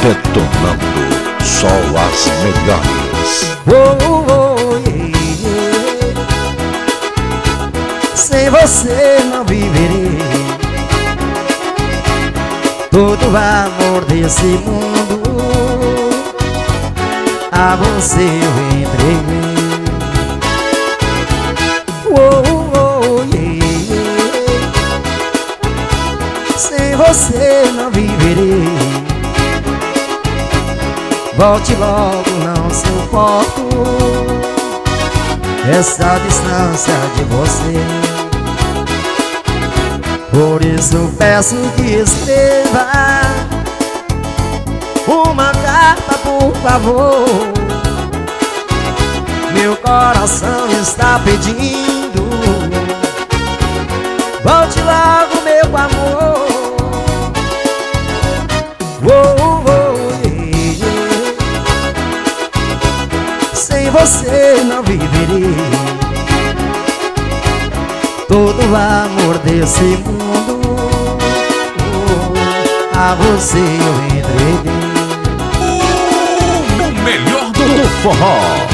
detonando só as melhores. Sem você não viverei. Todo o amor desse mundo a você eu entreguei. Sem você não viverei. Volte logo, não suporto essa distância de você. Por isso peço que escreva uma carta, por favor. Meu coração está pedindo. Volte logo, meu amor. Sem você não viverei. Todo o amor desse mundo a você eu entreguei. O melhor do forró.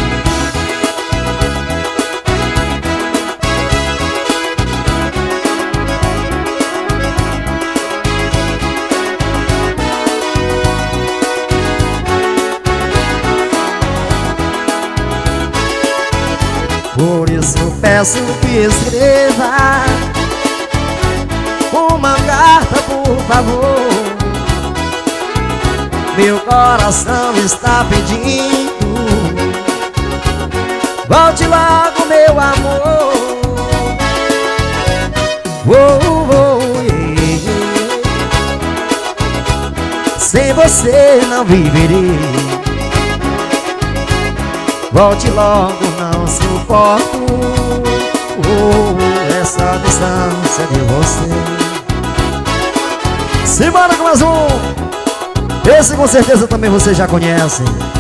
Por isso peço que escreva uma carta, por favor. Meu coração está pedindo. Volte logo, meu amor. Sem você não viverei. Volte logo, não suporto essa distância de você. Simbora com mais um. Esse com certeza também você já conhece.